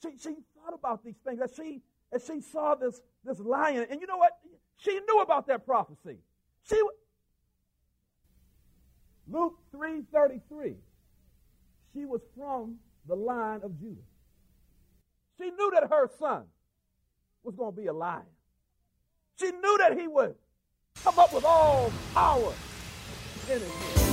She thought about these things as she saw this lion. And you know what? She knew about that prophecy. Luke 3:33. She was from the line of Judah. She knew that her son was going to be a lion. She knew that he would come up with all power in his hand.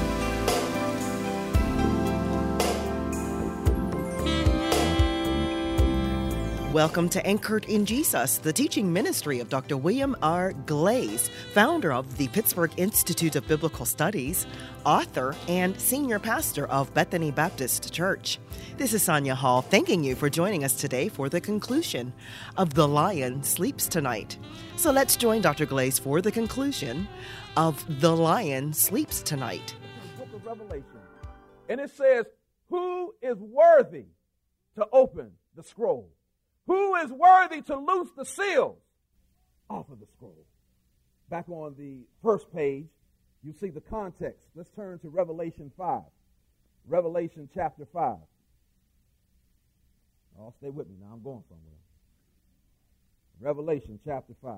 Welcome to Anchored in Jesus, the teaching ministry of Dr. William R. Glaze, founder of the Pittsburgh Institute of Biblical Studies, author, and senior pastor of Bethany Baptist Church. This is Sonia Hall, thanking you for joining us today for the conclusion of The Lion Sleeps Tonight. So let's join Dr. Glaze for the conclusion of The Lion Sleeps Tonight. The book of Revelation, and it says, who is worthy to open the scroll? Who is worthy to loose the seals off of the scroll? Back on the first page, you see the context. Let's turn to Revelation 5. Revelation chapter 5. Oh, stay with me now. I'm going somewhere. Revelation chapter 5.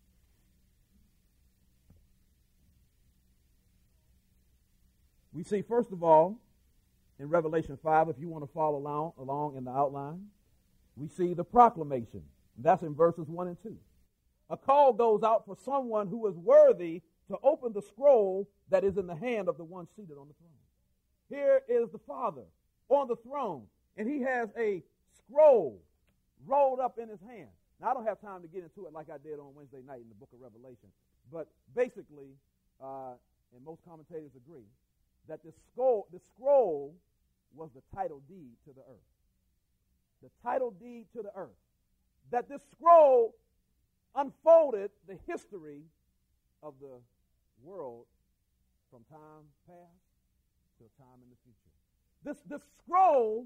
We see, first of all, in Revelation 5, if you want to follow along in the outline, we see the proclamation. That's in verses 1 and 2. A call goes out for someone who is worthy to open the scroll that is in the hand of the one seated on the throne. Here is the Father on the throne, and he has a scroll rolled up in his hand. Now, I don't have time to get into it like I did on Wednesday night in the book of Revelation, but basically, and most commentators agree, that the scroll was the title deed to the earth. The title deed to the earth. That this scroll unfolded the history of the world from time past to time in the future. This scroll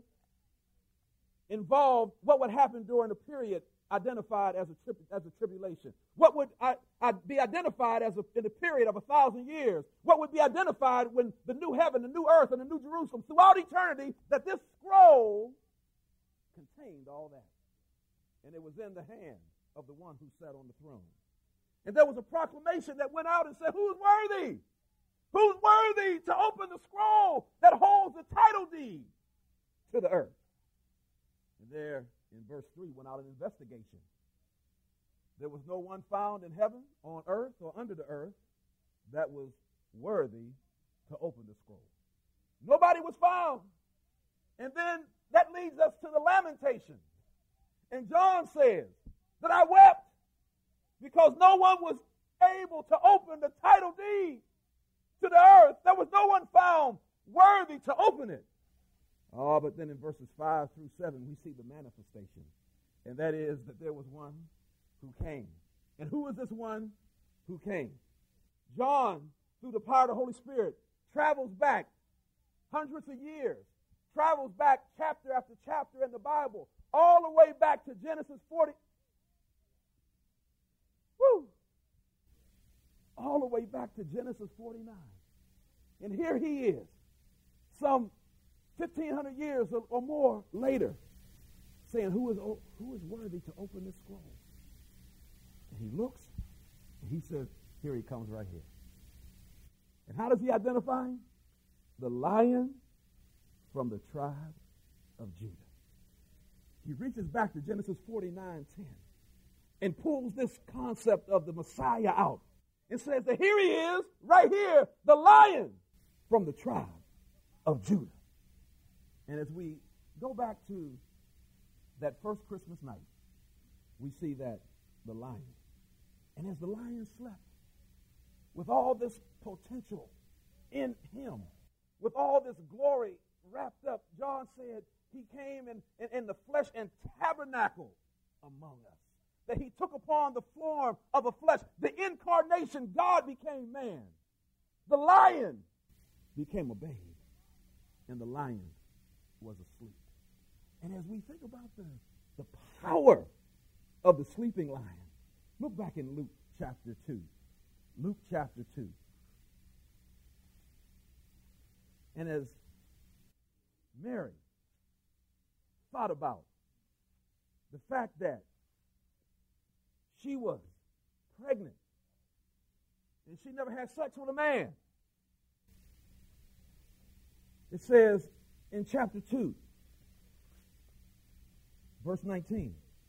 involved what would happen during a period identified as a tribulation. What would be identified as in a period of 1,000 years. What would be identified when the new heaven, the new earth, and the new Jerusalem, throughout eternity, that this scroll contained all that. And it was in the hand of the one who sat on the throne. And there was a proclamation that went out and said, who's worthy? Who's worthy to open the scroll that holds the title deed to the earth? And there in verse 3 went out an investigation. There was no one found in heaven, on earth, or under the earth that was worthy to open the scroll. Nobody was found. And then that leads us to the lamentation. And John says that I wept because no one was able to open the title deed to the earth. There was no one found worthy to open it. Oh, but then in verses 5 through 7, we see the manifestation. And that is that there was one who came. And who is this one who came? John, through the power of the Holy Spirit, travels back hundreds of years. Travels back chapter after chapter in the Bible, all the way back to Genesis 40. All the way back to Genesis 49. And here he is, some 1,500 years or more later, saying, who is worthy to open this scroll? And he looks, and he says, here he comes right here. And how does he identify him? The Lion from the tribe of Judah. He reaches back to Genesis 49:10 and pulls this concept of the Messiah out and says that here he is, right here, the Lion from the tribe of Judah. And as we go back to that first Christmas night, we see that the lion. And as the lion slept, with all this potential in him, with all this glory wrapped up, John said he came in the flesh and tabernacled among us. That he took upon the form of a flesh. The incarnation, God became man. The lion became a babe. And the lion was asleep. And as we think about the power of the sleeping lion, look back in Luke chapter 2. Luke chapter 2. And as Mary thought about the fact that she was pregnant and she never had sex with a man. It says in chapter 2, verse 19,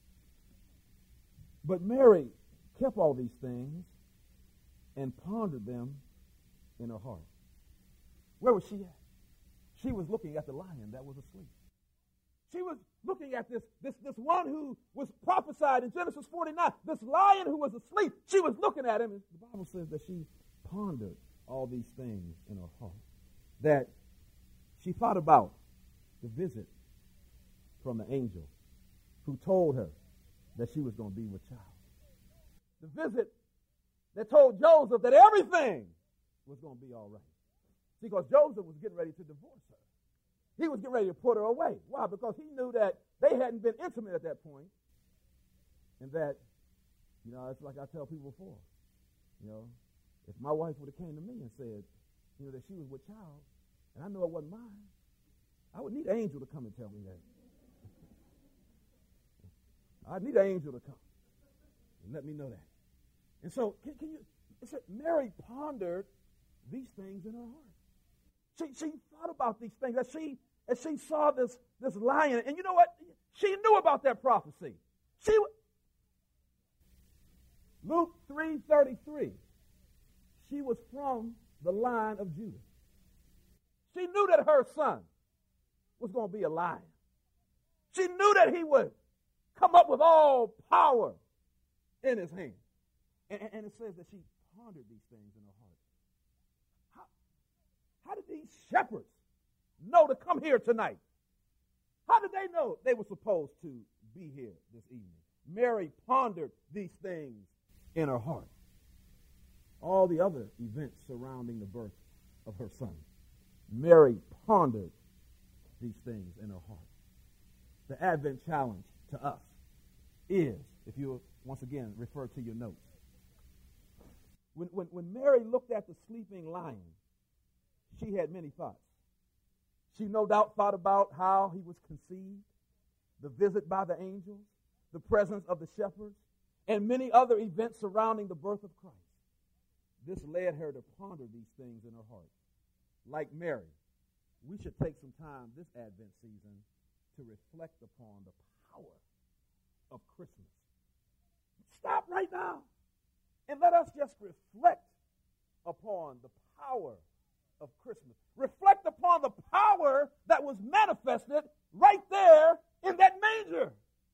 but Mary kept all these things and pondered them in her heart. Where was she at? She was looking at the lion that was asleep. She was looking at this one who was prophesied in Genesis 49, this lion who was asleep. She was looking at him, and the Bible says that she pondered all these things in her heart, that she thought about the visit from the angel who told her that she was going to be with child. The visit that told Joseph that everything was going to be all right. See, because Joseph was getting ready to divorce her. He was getting ready to put her away. Why? Because he knew that they hadn't been intimate at that point, and that, it's like I tell people before, if my wife would have came to me and said, that she was with child, and I know it wasn't mine, I would need an angel to come and tell me that. I'd need an angel to come and let me know that. And so, can you? It said Mary pondered these things in her heart. She thought about these things as she saw this lion, and you know what? She knew about that prophecy. Luke 3:33. She was from the line of Judah. She knew that her son was going to be a lion. She knew that he would come up with all power in his hand. And it says that she pondered these things in her heart. How did these shepherds know to come here tonight? How did they know they were supposed to be here this evening? Mary pondered these things in her heart. All the other events surrounding the birth of her son, Mary pondered these things in her heart. The Advent challenge to us is, if you once again refer to your notes, when Mary looked at the sleeping lion, she had many thoughts. She no doubt thought about how he was conceived, the visit by the angels, the presence of the shepherds, and many other events surrounding the birth of Christ. This led her to ponder these things in her heart. Like Mary, we should take some time this Advent season to reflect upon the power of Christmas. Stop right now and let us just reflect upon the power of Christmas. Reflect upon the power that was manifested right there in that manger.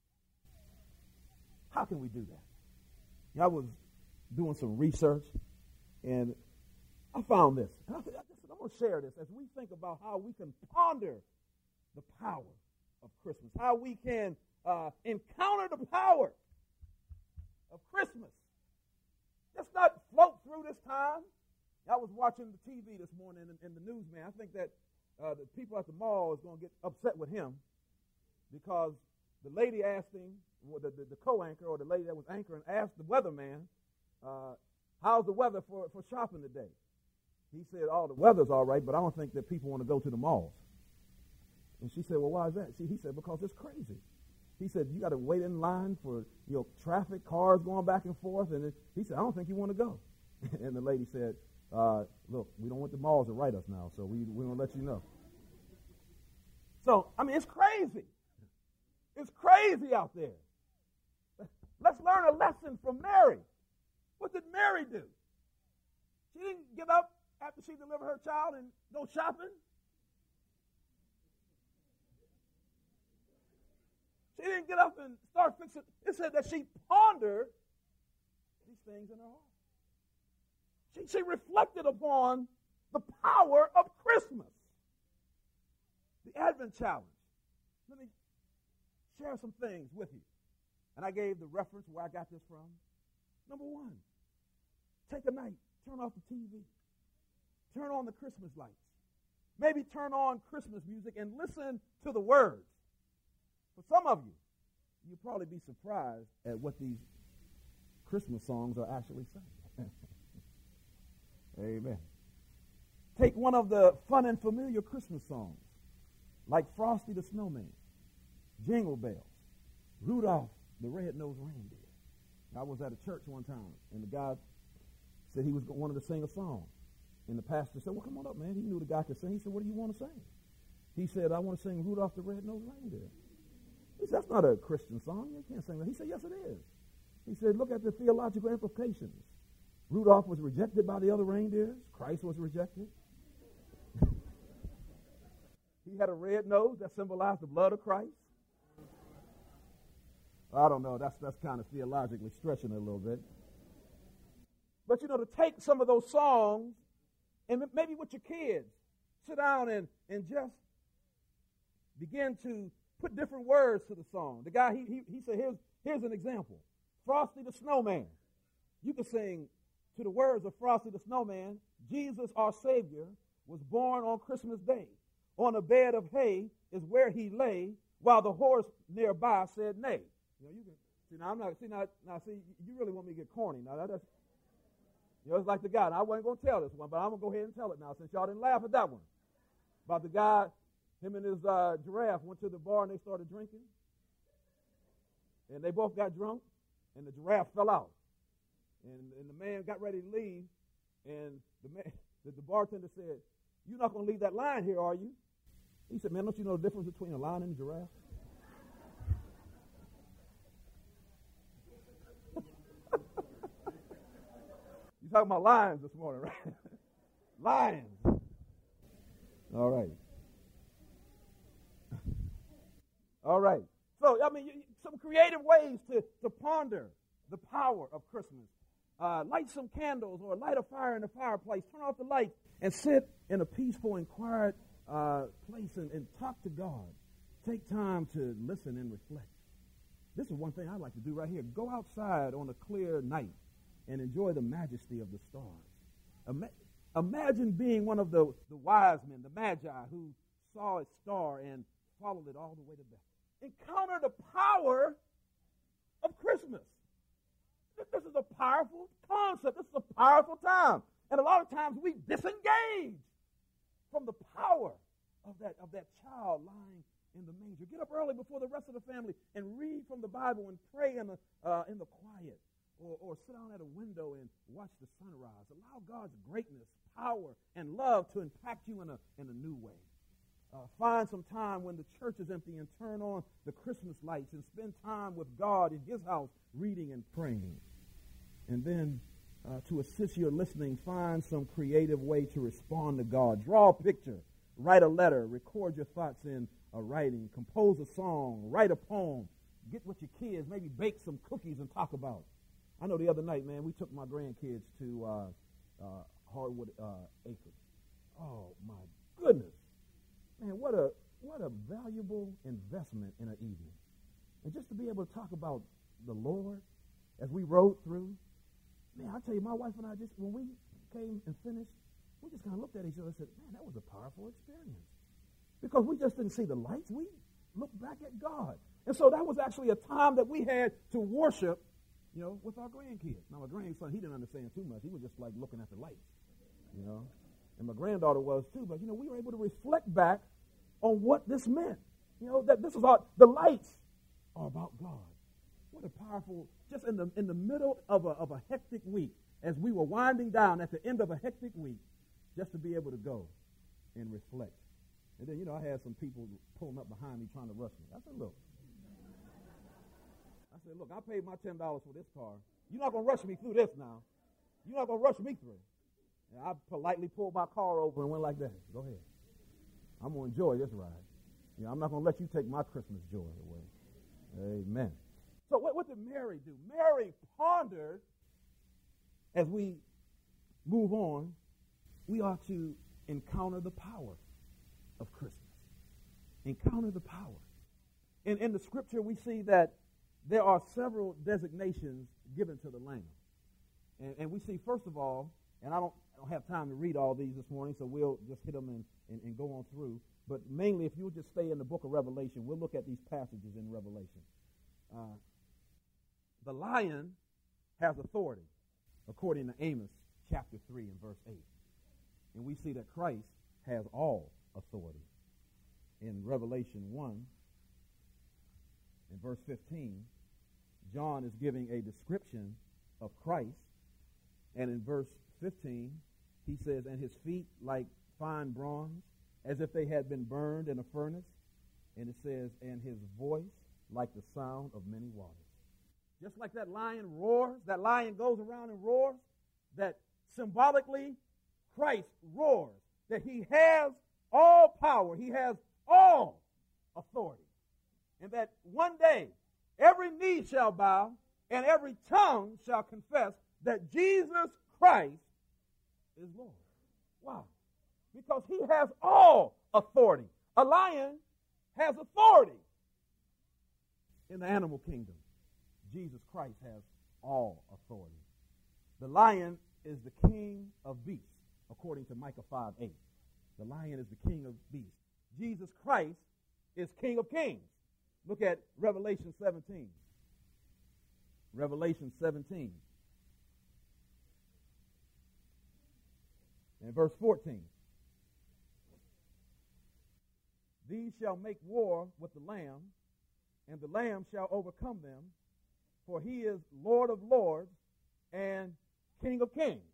How can we do that? I was doing some research, and I found this. And I'm going to share this as we think about how we can ponder the power of Christmas, how we can encounter the power of Christmas. Let's not float through this time. I was watching the TV this morning and the newsman. I think that the people at the mall is going to get upset with him because the lady asked him, the co-anchor or the lady that was anchoring asked the weatherman, how's the weather for shopping today? He said, the weather's all right, but I don't think that people want to go to the malls. And she said, well, why is that? He said, because it's crazy. He said, you got to wait in line for traffic, cars going back and forth. And he said, I don't think you want to go. And the lady said, look, we don't want the malls to write us now, so we don't let you know. So, it's crazy. It's crazy out there. Let's learn a lesson from Mary. What did Mary do? She didn't get up after she delivered her child and go shopping. She didn't get up and start fixing. It said that she pondered these things in her heart. She reflected upon the power of Christmas. The Advent challenge. Let me share some things with you. And I gave the reference where I got this from. Number one, take a night, turn off the TV. Turn on the Christmas lights. Maybe turn on Christmas music and listen to the words. For some of you, you'll probably be surprised at what these Christmas songs are actually saying. Amen. Take one of the fun and familiar Christmas songs, like Frosty the Snowman, Jingle Bells. Rudolph the Red-Nosed Reindeer. I was at a church one time, and the guy said he was wanted to sing a song. And the pastor said, well, come on up, man. He knew the guy could sing. He said, what do you want to sing? He said, I want to sing Rudolph the Red-Nosed Reindeer. He said, that's not a Christian song. You can't sing that. He said, yes, it is. He said, look at the theological implications. Rudolph was rejected by the other reindeers. Christ was rejected. He had a red nose that symbolized the blood of Christ. I don't know. That's kind of theologically stretching it a little bit. But, to take some of those songs and maybe with your kids, sit down and just begin to put different words to the song. The guy, he said, here's an example. Frosty the Snowman. You can sing to the words of Frosty the Snowman, Jesus our Savior was born on Christmas Day. On a bed of hay is where he lay, while the horse nearby said nay. You can see now. I'm not see. You really want me to get corny now? That's it's like the guy. Now, I wasn't going to tell this one, but I'm going to go ahead and tell it now since y'all didn't laugh at that one. About the guy, him and his giraffe went to the bar and they started drinking, and they both got drunk, and the giraffe fell out, and the man got ready to leave, and the bartender said, "You're not going to leave that lion here, are you?" He said, "Man, don't you know the difference between a lion and a giraffe?" You're talking about lions this morning, right? Lions. All right. All right. So, some creative ways to ponder the power of Christmas. Light some candles or light a fire in the fireplace. Turn off the lights and sit in a peaceful and quiet place and talk to God. Take time to listen and reflect. This is one thing I like to do right here. Go outside on a clear night and enjoy the majesty of the stars. Imagine being one of the wise men, the magi, who saw a star and followed it all the way to Bethlehem. Encounter the power of Christmas. This is a powerful concept. This is a powerful time. And a lot of times we disengage from the power of that child lying in the manger. Get up early before the rest of the family and read from the Bible and pray in the quiet. Or sit down at a window and watch the sunrise. Allow God's greatness, power, and love to impact you in a new way. Find some time when the church is empty and turn on the Christmas lights and spend time with God in His house reading and praying. And then to assist your listening, find some creative way to respond to God. Draw a picture, write a letter, record your thoughts in a writing, compose a song, write a poem, get with your kids, maybe bake some cookies and talk about it. I know the other night, man, we took my grandkids to Hardwood Acres. Oh, my goodness. Man, what a valuable investment in an evening. And just to be able to talk about the Lord as we rode through. Man, I tell you, my wife and I just, when we came and finished, we just kind of looked at each other and said, man, that was a powerful experience. Because we just didn't see the lights. We looked back at God. And so that was actually a time that we had to worship with our grandkids. Now, my grandson, he didn't understand too much. He was just like looking at the lights, And my granddaughter was too. But, we were able to reflect back on what this meant. That this is the lights are about God. What a powerful, just in the middle of a hectic week, as we were winding down at the end of a hectic week, just to be able to go and reflect. And then, I had some people pulling up behind me trying to rush me. I said, look, I paid my $10 for this car. You're not going to rush me through this now. You're not going to rush me through. And I politely pulled my car over and went like that. Go ahead. I'm going to enjoy this ride. I'm not going to let you take my Christmas joy away. Amen. So what did Mary do? Mary pondered, as we move on, we are to encounter the power of Christmas. Encounter the power. In the scripture, we see that there are several designations given to the Lamb. And we see, first of all, and I don't have time to read all these this morning, so we'll just hit them and go on through. But mainly, if you'll just stay in the book of Revelation, we'll look at these passages in Revelation. The lion has authority, according to Amos chapter 3 and verse 8. And we see that Christ has all authority in Revelation 1 In verse 15, John is giving a description of Christ. And in verse 15, he says, and his feet like fine bronze, as if they had been burned in a furnace. And it says, and his voice like the sound of many waters. Just like that lion roars, that lion goes around and roars, that symbolically Christ roars, that he has all power, he has all authority. And that one day every knee shall bow and every tongue shall confess that Jesus Christ is Lord. Wow. Because he has all authority. A lion has authority in the animal kingdom. Jesus Christ has all authority. The lion is the king of beasts, according to Micah 5:8. The lion is the king of beasts. Jesus Christ is King of kings. Look at Revelation 17. Revelation 17. And verse 14. These shall make war with the Lamb, and the Lamb shall overcome them, for he is Lord of lords and King of kings.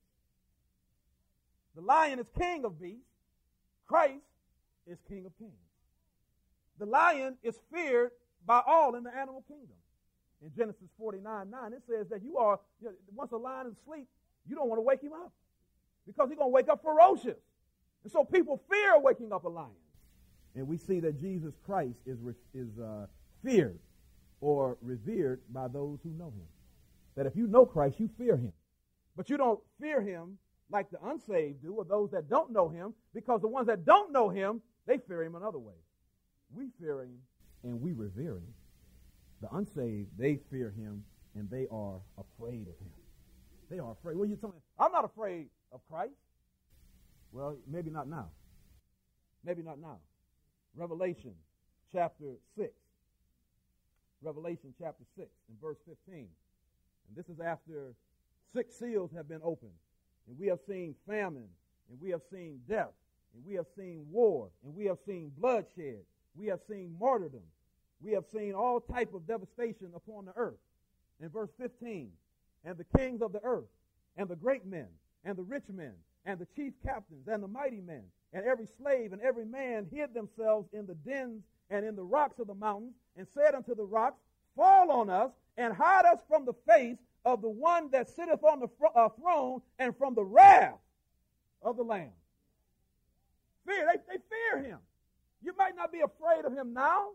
The lion is king of beasts. Christ is King of kings. The lion is feared by all in the animal kingdom. In Genesis 49:9, it says that once a lion is asleep, you don't want to wake him up because he's going to wake up ferocious. And so people fear waking up a lion. And we see that Jesus Christ is feared or revered by those who know him. That if you know Christ, you fear him. But you don't fear him like the unsaved do or those that don't know him, because the ones that don't know him, they fear him another way. We fear him and we revere him. The unsaved, they fear him and they are afraid of him. They are afraid. Well, you're telling me, I'm not afraid of Christ. Well, maybe not now. Maybe not now. Revelation chapter 6. Revelation chapter 6 and verse 15. And this is after 6 seals have been opened. And we have seen famine, and we have seen death, and we have seen war, and we have seen bloodshed. We have seen martyrdom. We have seen all type of devastation upon the earth. In verse 15, and the kings of the earth, and the great men, and the rich men, and the chief captains, and the mighty men, and every slave and every man hid themselves in the dens and in the rocks of the mountains, and said unto the rocks, fall on us, and hide us from the face of the one that sitteth on the throne, and from the wrath of the Lamb. Fear, they fear him. You might not be afraid of him now,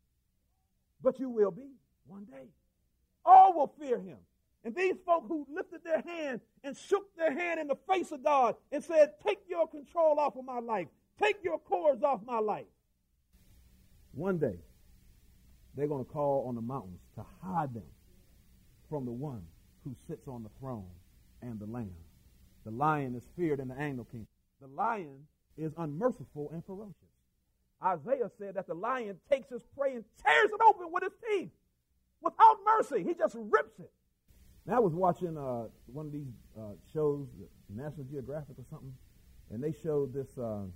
but you will be one day. All will fear him. And these folk who lifted their hand and shook their hand in the face of God and said, take your control off of my life. Take your cords off my life. One day, they're going to call on the mountains to hide them from the one who sits on the throne and the Lamb. The lion is feared in the animal kingdom. The lion is unmerciful and ferocious. Isaiah said that the lion takes his prey and tears it open with his teeth without mercy. He just rips it. Now, I was watching one of these shows, National Geographic or something, and they showed this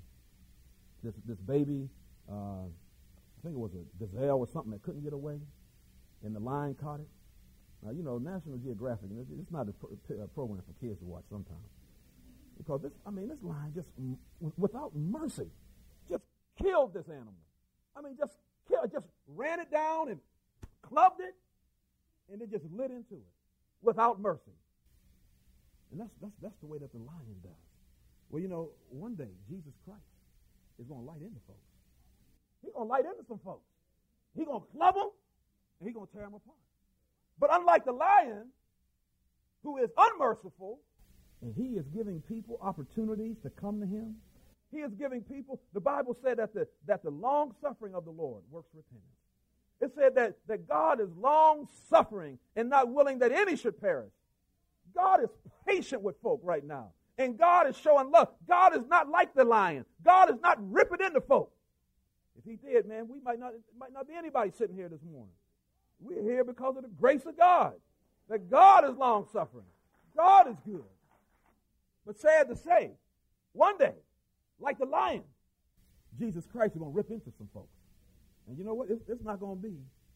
baby, I think it was a gazelle or something that couldn't get away, and the lion caught it. Now, you know, National Geographic, it's not a program for kids to watch sometimes. Because this lion just, without mercy, just killed this animal. Just ran it down and clubbed it, and it just lit into it without mercy. And that's the way that the lion does. Well, you know, one day Jesus Christ is going to light into folks. He's going to light into some folks. He's going to club them, and he's going to tear them apart. But unlike the lion, who is unmerciful, and he is giving people opportunities to come to him, he is giving people, the Bible said that the long suffering of the Lord works repentance. It said that God is long suffering and not willing that any should perish. God is patient with folk right now. And God is showing love. God is not like the lion. God is not ripping into folk. If he did, man, it might not be anybody sitting here this morning. We're here because of the grace of God. That God is long suffering. God is good. But sad to say, one day, like the lion, Jesus Christ is going to rip into some folks. And you know what? It's not going to be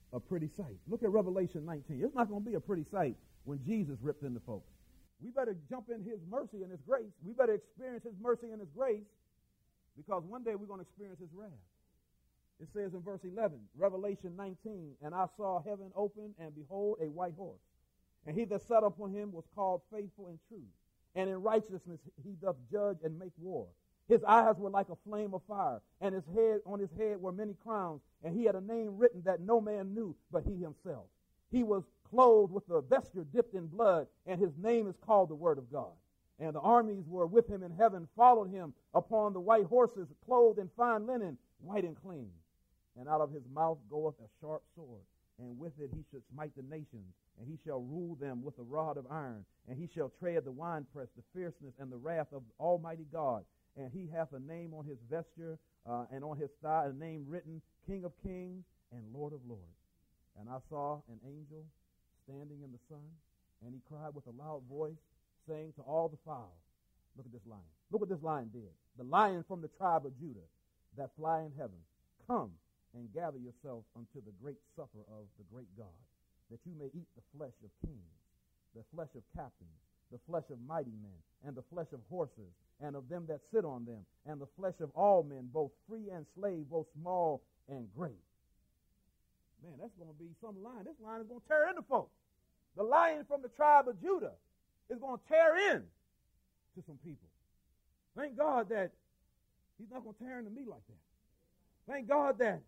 a pretty sight. Look at Revelation 19. It's not going to be a pretty sight when Jesus ripped into folks. We better jump in his mercy and his grace. We better experience his mercy and his grace, because one day we're going to experience his wrath. It says in verse 11, Revelation 19, and I saw heaven open, and behold, a white horse. And he that sat upon him was called Faithful and True. And in righteousness he doth judge and make war. His eyes were like a flame of fire, and on his head were many crowns, and he had a name written that no man knew but he himself. He was clothed with a vesture dipped in blood, and his name is called the Word of God. And the armies were with him in heaven, followed him upon the white horses, clothed in fine linen, white and clean. And out of his mouth goeth a sharp sword, and with it he should smite the nations, and he shall rule them with a rod of iron, and he shall tread the winepress, the fierceness and the wrath of Almighty God. And he hath a name on his vesture, and on his thigh a name written, King of Kings and Lord of Lords. And I saw an angel standing in the sun, and he cried with a loud voice, saying to all the fowls, look at this lion. Look what this lion did. The lion from the tribe of Judah that fly in heaven, come and gather yourselves unto the great supper of the great God, that you may eat the flesh of kings, the flesh of captains, the flesh of mighty men, and the flesh of horses, and of them that sit on them, and the flesh of all men, both free and slave, both small and great. Man, that's going to be some lion. This lion is going to tear into folks. The lion from the tribe of Judah is going to tear in to some people. Thank God that he's not going to tear into me like that. Thank God that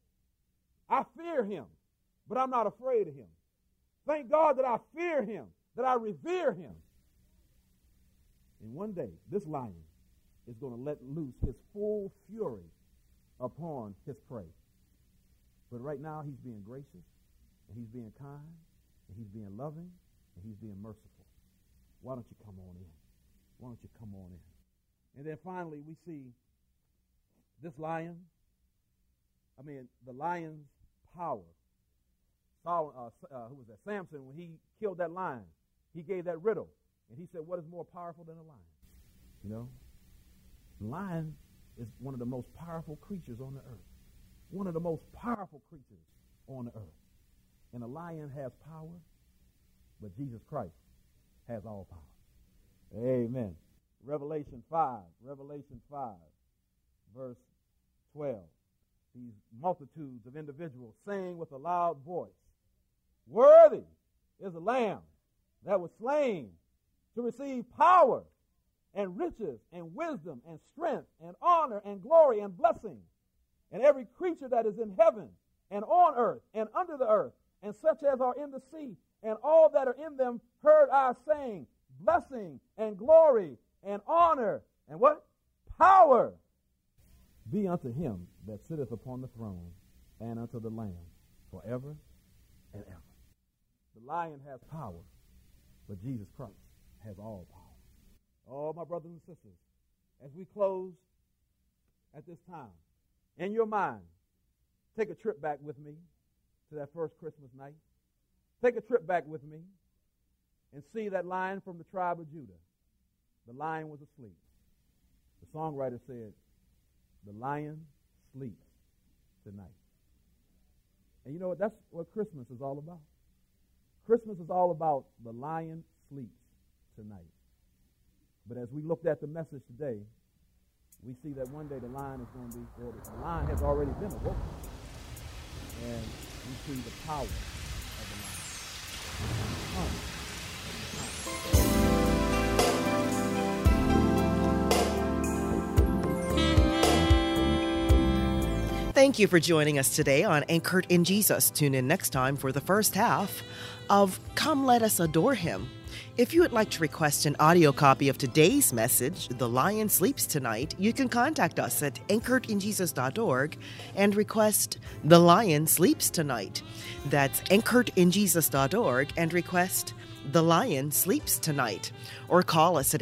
I fear him, but I'm not afraid of him. Thank God that I fear him, that I revere him. And one day, this lion is going to let loose his full fury upon his prey. But right now, he's being gracious, and he's being kind, and he's being loving, and he's being merciful. Why don't you come on in? Why don't you come on in? And then finally, we see this lion, the lion's power. Who was that? Samson, when he killed that lion, he gave that riddle. And he said, what is more powerful than a lion? You know, the lion is one of the most powerful creatures on the earth. One of the most powerful creatures on the earth. And a lion has power, but Jesus Christ has all power. Amen. Revelation 5, verse 12. These multitudes of individuals saying with a loud voice, worthy is the Lamb that was slain to receive power and riches and wisdom and strength and honor and glory and blessing. And every creature that is in heaven and on earth and under the earth and such as are in the sea and all that are in them heard I saying, blessing and glory and honor and what? Power be unto him that sitteth upon the throne and unto the Lamb forever and ever. The lion has power, but Jesus Christ has all power. Oh, my brothers and sisters, as we close at this time, in your mind, take a trip back with me to that first Christmas night. Take a trip back with me and see that lion from the tribe of Judah. The lion was asleep. The songwriter said, the lion sleeps tonight. And you know what? That's what Christmas is all about. Christmas is all about the lion sleeps tonight. But as we looked at the message today, we see that one day the lion is going to be, or the lion has already been awoken. And we see the power of the lion. Thank you for joining us today on Anchored in Jesus. Tune in next time for the first half of Come Let Us Adore Him. If you would like to request an audio copy of today's message, The Lion Sleeps Tonight, you can contact us at anchoredinjesus.org and request The Lion Sleeps Tonight. That's anchoredinjesus.org and request The Lion Sleeps Tonight. Or call us at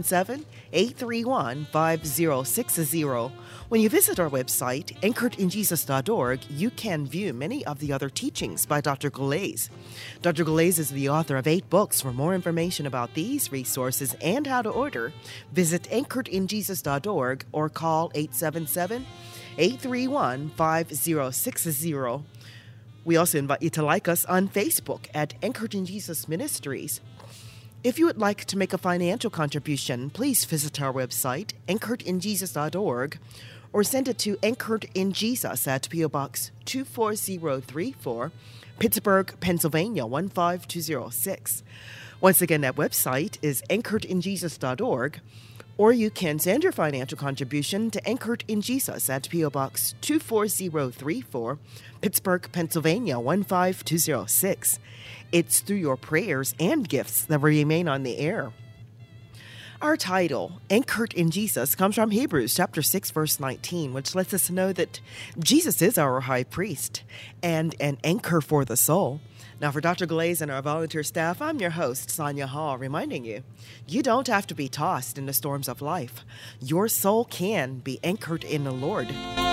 877-831-5060. When you visit our website, anchoredinjesus.org, you can view many of the other teachings by Dr. Galais. Dr. Galais is the author of 8 books. For more information about these resources and how to order, visit anchoredinjesus.org or call 877-831-5060. We also invite you to like us on Facebook at Anchored in Jesus Ministries. If you would like to make a financial contribution, please visit our website, anchoredinjesus.org, or send it to Anchored in Jesus at P.O. Box 24034, Pittsburgh, Pennsylvania 15206. Once again, that website is anchoredinjesus.org, or you can send your financial contribution to Anchored in Jesus at P.O. Box 24034, Pittsburgh, Pennsylvania 15206. It's through your prayers and gifts that we remain on the air. Our title, Anchored in Jesus, comes from Hebrews chapter 6, verse 19, which lets us know that Jesus is our high priest and an anchor for the soul. Now, for Dr. Glaze and our volunteer staff, I'm your host, Sonia Hall, reminding you, you don't have to be tossed in the storms of life. Your soul can be anchored in the Lord.